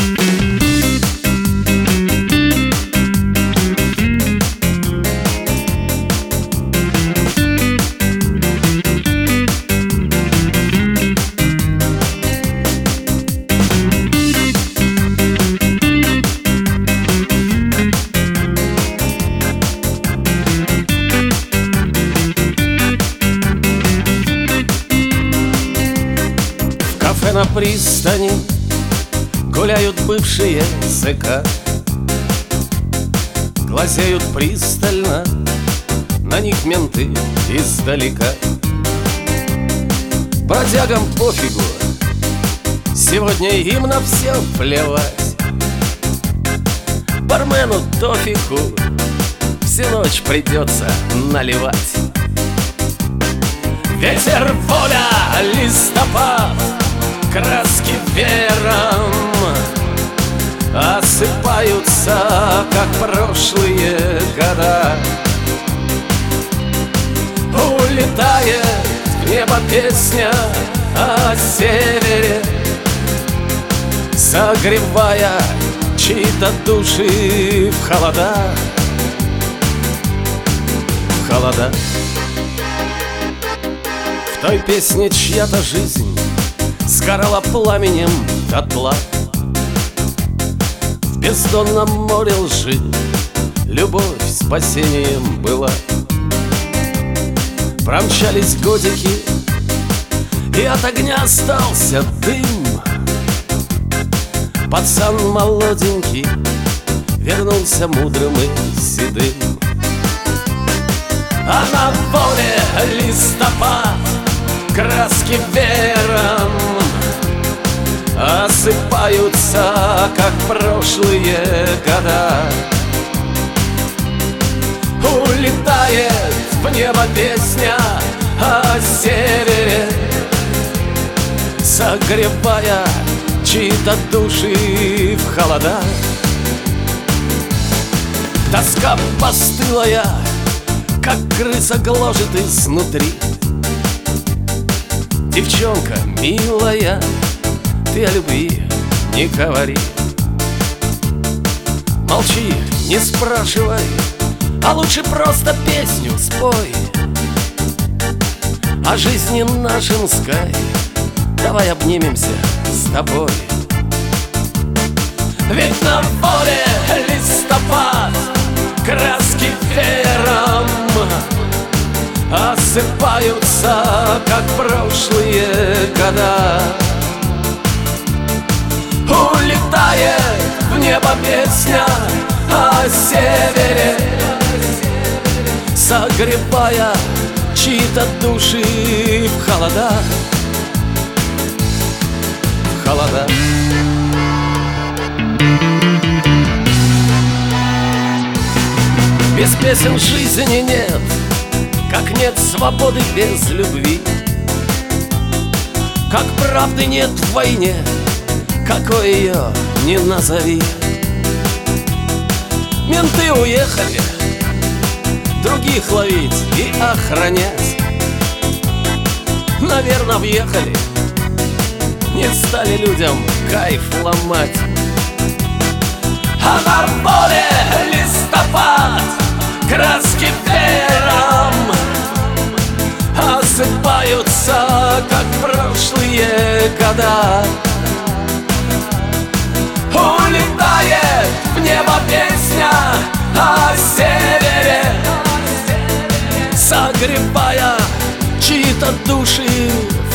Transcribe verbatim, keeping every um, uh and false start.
На пристани гуляют бывшие зэка, глазеют пристально на них менты издалека. Бродягам пофигу, сегодня им на все плевать. Бармену тофику всю ночь придется наливать. Ветер, воля, листопад, краски веером осыпаются, как прошлые года. Улетает в небо песня о севере, согревая чьи-то души в холода, в холода. В той песне чья-то жизнь сгорала пламенем дотла. В бездонном море лжи любовь спасением была. Промчались годики, и от огня остался дым. Пацан молоденький вернулся мудрым и седым. А на воле листопад, краски веером осыпаются, как прошлые года. Улетает в небо песня о севере, согревая чьи-то души в холода. Тоска постылая, как крыса, гложет изнутри. Девчонка милая, ты о любви не говори. Молчи, не спрашивай, а лучше просто песню спой о жизни нашем скай. Давай обнимемся с тобой. Ведь на воле листопад, краски веером осыпаются, как прошлые года. Улетает в небо песня о севере, согревая чьи-то души в холода, в холода. Без песен жизни нет, как нет свободы без любви, как правды нет в войне, какой ее не назови. Менты уехали других ловить и охранять. Наверно, въехали, не стали людям кайф ломать. А на поле листопад, краски веером осыпаются, как прошлые года. Улетает в небо песня о севере, согревая чьи-то души